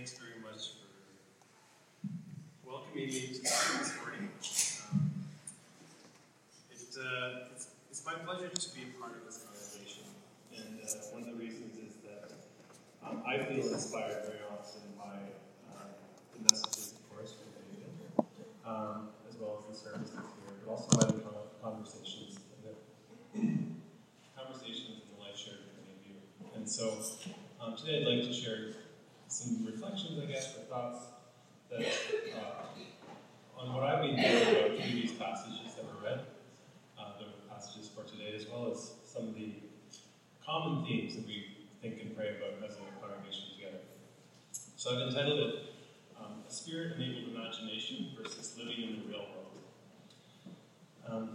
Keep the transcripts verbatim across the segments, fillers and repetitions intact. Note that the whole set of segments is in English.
thanks very much for welcoming me to this morning. Um, it, uh, it's, it's my pleasure to be a part of this congregation, and uh, one of the reasons is that um, I feel inspired very often by uh, the messages, of course, from David, um, as well as the services here, but also by the conversations, and the conversations and the life shared with many of you. And so um, today I'd like to share some reflections, I guess, or thoughts that uh, on what I've been thinking about through these passages that were read, uh, the passages for today, as well as some of the common themes that we think and pray about as a congregation together. So I've entitled it um, A Spirit-Enabled Imagination versus Living in the Real World. Um,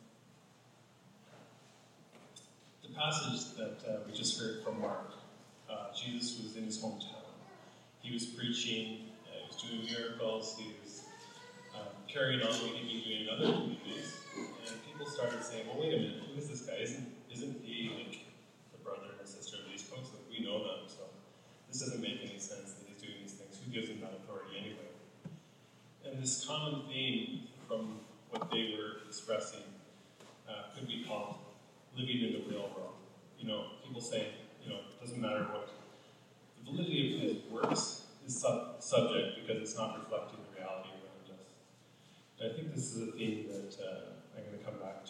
the passage that uh, we just heard from Mark, uh, Jesus was in his hometown. He was preaching, uh, he was doing miracles, he was um, carrying on what he'd been doing in other communities. And people started saying, well, wait a minute, who is this guy? Isn't, isn't he like the brother and sister of these folks? Like, we know them, so this doesn't make any sense that he's doing these things. Who gives him that authority anyway? And this common theme from what they were expressing uh, could be called living in the real world. You know, people say, you know, it doesn't matter what the validity of his works is sub- subject because it's not reflecting the reality around us. But I think this is a theme that uh, I'm going to come back to.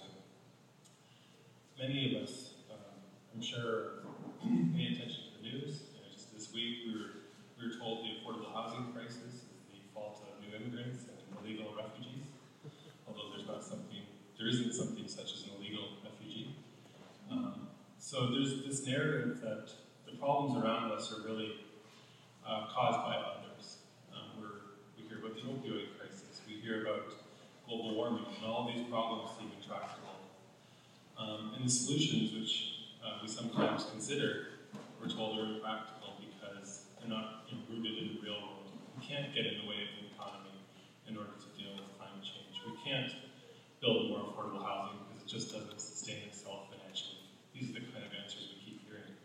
Many of us, um, I'm sure, pay attention to the news. You know, just this week, we were we were told the affordable housing crisis is the fault of new immigrants and illegal refugees. Although there's not something, there isn't something such as an illegal refugee. Um, so there's this narrative that the problems around us are really uh, caused by others. Um, we're, we hear about the opioid crisis. We hear about global warming, and all these problems seem intractable. Um, and the solutions, which uh, we sometimes consider, we're told are impractical because they're not you know, rooted in the real world. We can't get in the way of the economy in order to deal with climate change. We can't build more affordable housing because it just doesn't sustain itself financially. These are the kind of answers we keep hearing.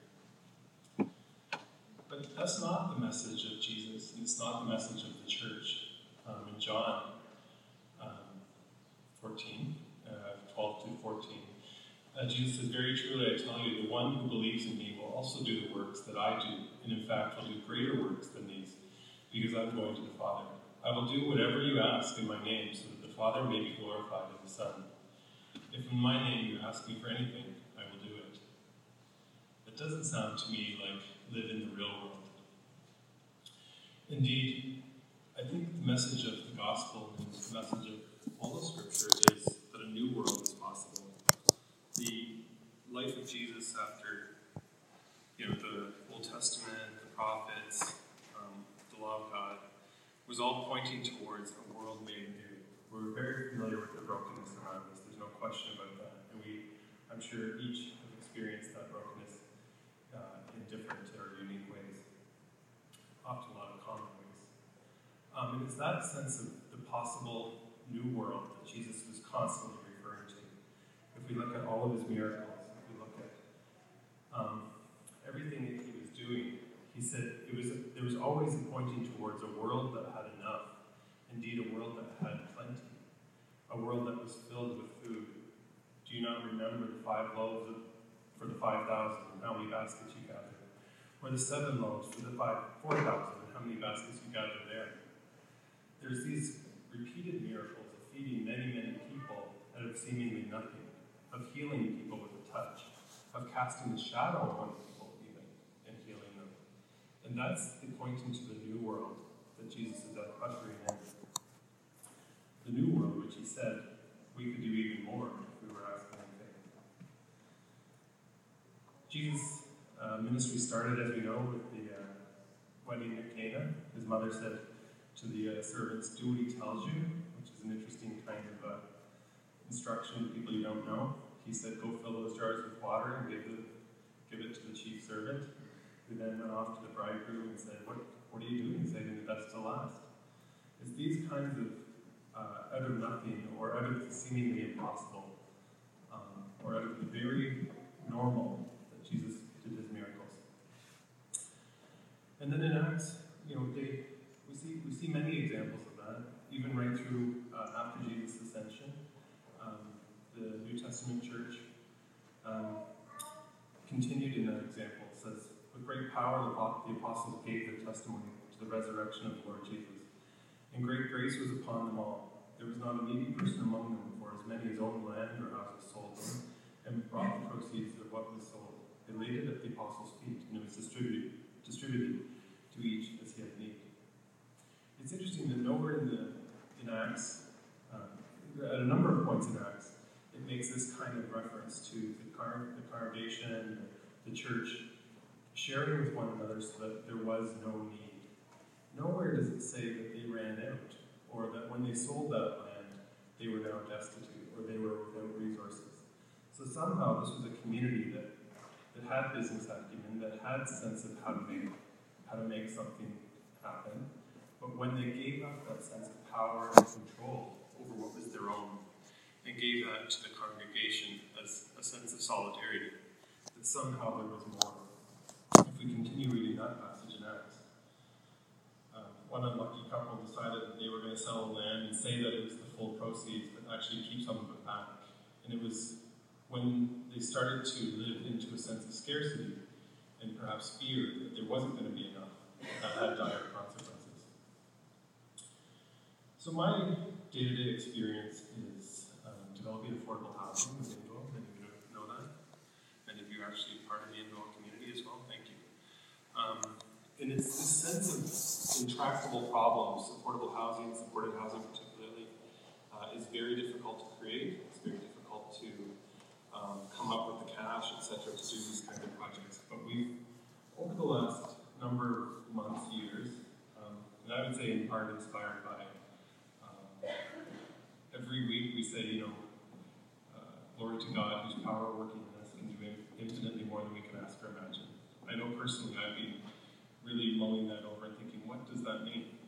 But that's not the message of Jesus, and it's not the message of the church. Um, in John um, fourteen, uh, twelve to fourteen, uh, Jesus says, "Very truly I tell you, the one who believes in me will also do the works that I do, and in fact will do greater works than these, because I'm going to the Father. I will do whatever you ask in my name, so that the Father may be glorified in the Son. If in my name you ask me for anything, I will do it." That doesn't sound to me like live in the real world. Indeed, I think the message of the gospel and the message of all of Scripture is that a new world is possible. The life of Jesus after, you know, the Old Testament, the prophets, um, the law of God, was all pointing towards a world made new. We're very familiar with the brokenness around us. There's no question about that. And we, I'm sure, each have experienced that brokenness uh, in different or unique ways, often a lot of common ways. Um, and it's that sense of the possible new world that Jesus was constantly referring to. If we look at all of his miracles, if we look at um, everything that he was doing, he said it was there was always a pointing towards a world that had enough, indeed a world that had plenty, a world that was filled with food. Do you not remember the five loaves of, for the five thousand and how many baskets you gathered? Or the seven loaves for the five four thousand and how many baskets you gathered there? There's these repeated miracles of feeding many, many people out of seemingly nothing, of healing people with a touch, of casting the shadow on people even and healing them. And that's the pointing to the new world that Jesus is ushering in. The new world, which he said we could do even more if we were asking in faith. Jesus' uh, ministry started, as we know, with the uh, wedding at Cana. His mother said to the uh, servants, "Do what he tells you," which is an interesting kind of uh, instruction to people you don't know. He said, "Go fill those jars with water and give it, give it to the chief servant," who then went off to the bridegroom and said, what, what are you doing, saving the best to last? It's these kinds of, uh, out of nothing, or out of the seemingly impossible, um, or out of the very normal that Jesus did his miracles. And then in Acts you know, they, we see we see many examples of that, even right through uh, after Jesus' ascension. Um, the New Testament church um, continued in that example. It says, with great power the, the apostles gave their testimony to the resurrection of the Lord Jesus. And great grace was upon them all. There was not a needy person among them, for as many as owned land or houses sold them, and brought the proceeds of what was sold. They laid it at the apostles' feet, and it was distributed, distributed to each as he had need. It's interesting that nowhere in the in Acts, um, at a number of points in Acts, it makes this kind of reference to the, car, the congregation, the church, sharing with one another so that there was no need. Nowhere does it say that they ran out, or that when they sold that land, they were now destitute, or they were without resources. So somehow this was a community that, that had business acumen, that had a sense of how to make how to make something happen. But when they gave up that sense of power and control over what was their own, and gave that to the congregation as a sense of solidarity, that somehow there was more. If we continue reading that passage in Acts, um, one unlucky couple decided that they were going to sell the land and say that it was the full proceeds, but actually keep some of it back. And it was when they started to live into a sense of scarcity and perhaps fear that there wasn't going to be enough, that had dire consequences. So my day-to-day experience is um, developing affordable housing with Indwell. Many of you know that. Many of you are actually part of the Indwell community as well. Thank you. Um, and it's this sense of intractable problems. Affordable housing, supported housing particularly, uh, is very difficult to create. It's very difficult to um, come up with the cash, et cetera, to do these kind of projects. But we've, over the last number of months, years, um, and I would say in part inspired by every week we say, you know, uh, glory to God, whose power working in us can do infinitely more than we can ask or imagine. I know personally I've been really mulling that over and thinking, what does that mean?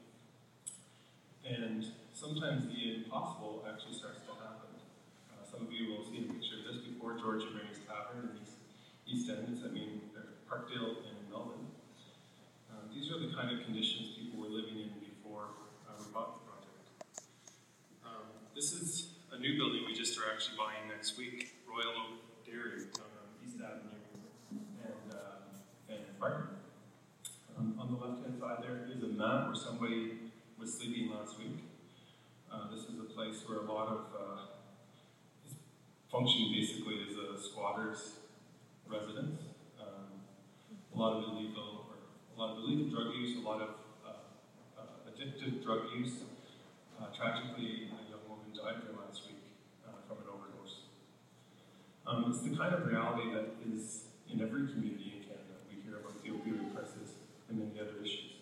And sometimes the impossible actually starts to happen. Uh, some of you will see a picture of this before, George and Mary's Tavern in East, East End, I mean, Parkdale and Melbourne. Um, these are the kind of conditions people were living in before uh, we bought the project. This is a new building we just are actually buying next week, Royal Oak Dairy on East Avenue and, uh, and Barton. Um, on the left-hand side there is a map where somebody was sleeping last week. Uh, this is a place where a lot of uh, function basically as a squatter's residence. Um, a lot of illegal, or a lot of illegal drug use, a lot of uh, uh, addictive drug use. Uh, tragically, died there last week uh, from an overdose. Um, it's the kind of reality that is in every community in Canada. We hear about the opioid crisis and many other issues.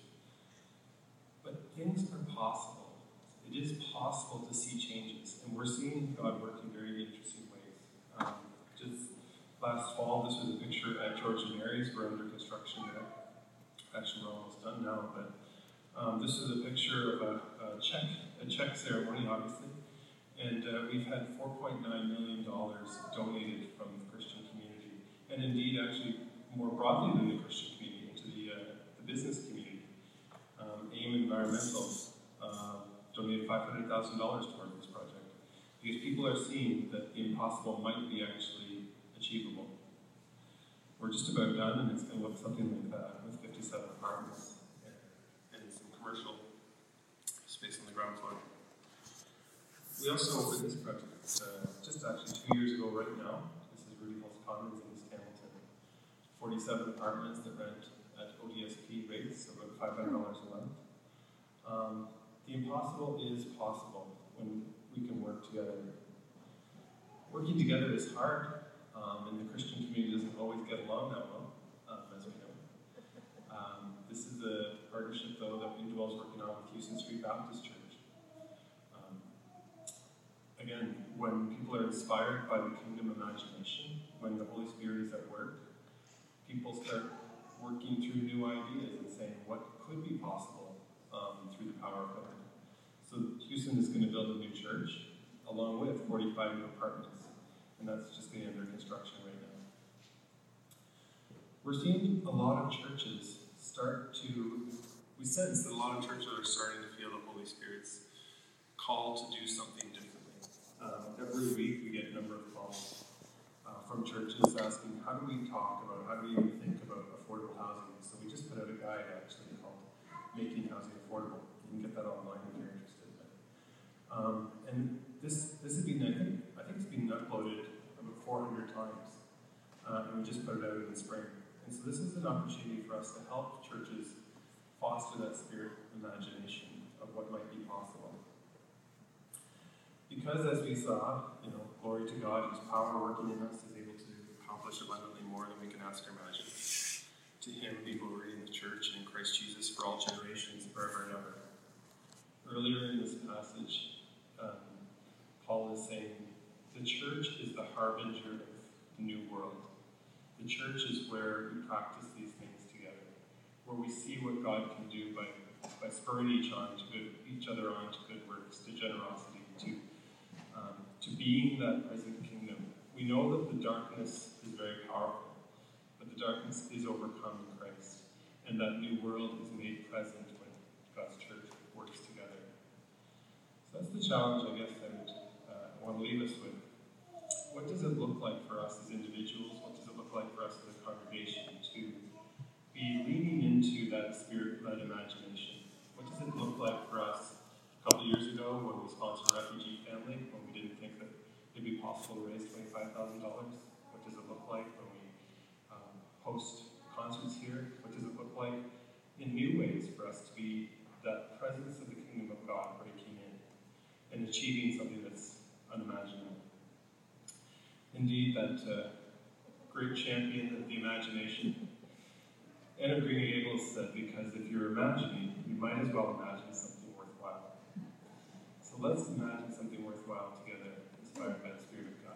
But things are possible. It is possible to see changes, and we're seeing God work in very interesting ways. Um, just last fall, this was a picture at George and Mary's. We're under construction there. Actually, we're almost done now, but um, this is a picture of a, a check, a check ceremony, obviously. And uh, we've had four point nine million dollars donated from the Christian community, and indeed, actually, more broadly than the Christian community, into the, uh, the business community. Um, AIM Environmental uh, donated five hundred thousand dollars toward this project, because people are seeing that the impossible might be actually achievable. We're just about done, and it's going to look something like that, with fifty-seven apartments and, and some commercial space on the ground floor. We also opened this project uh, just actually two years ago right now. This is Rudy Hills Commons in East Hamilton. forty-seven apartments that rent at O D S P rates, about five hundred dollars a month. Um, the impossible is possible when we can work together. Working together is hard, um, and the Christian community doesn't always get along that well, um, as we know. Um, this is a partnership, though, that Indwell is working on with Houston Street Baptist Church. Again, when people are inspired by the kingdom imagination, when the Holy Spirit is at work, people start working through new ideas and saying what could be possible um, through the power of God. So Houston is going to build a new church along with forty-five new apartments, and that's just getting under construction right now. We're seeing a lot of churches start to, we sense that a lot of churches are starting to feel the Holy Spirit's call to do something differently. Um, every week we get a number of calls uh, from churches asking, how do we talk about, how do we even think about affordable housing? So we just put out a guide actually called Making Housing Affordable. You can get that online if you're interested. Um, and this this has been, I think, I think it's been uploaded about four hundred times. Uh, and we just put it out in the spring. And so this is an opportunity for us to help churches foster that spirit imagination of what might be possible. Because as we saw, you know, glory to God, His power working in us is able to accomplish abundantly more than we can ask or imagine. To Him be glory in the church and in Christ Jesus for all generations, forever and ever. Earlier in this passage, um, Paul is saying, the church is the harbinger of the new world. The church is where we practice these things together, where we see what God can do by, by spurring each on to good, each other on to good works, to generosity, to um, to being that present kingdom. We know that the darkness is very powerful, but the darkness is overcome in Christ, and that new world is made present when God's church works together. So that's the challenge, I guess, I would uh, want to leave us with. What does it look like for us as individuals? What does it look like for us as a congregation to be leaning into that spirit-led imagination? What does it look like for us a couple of years ago when we sponsored a refugee family, when we didn't think that it'd be possible to raise twenty-five thousand dollars? What does it look like when we um, host concerts here? What does it look like in new ways for us to be that presence of the kingdom of God breaking in and achieving something that's unimaginable? Indeed, that uh, great champion of the imagination, Anna Green Gables said, because if you're imagining, you might as well imagine something worthwhile. So let's imagine something worthwhile together, inspired by the Spirit of God.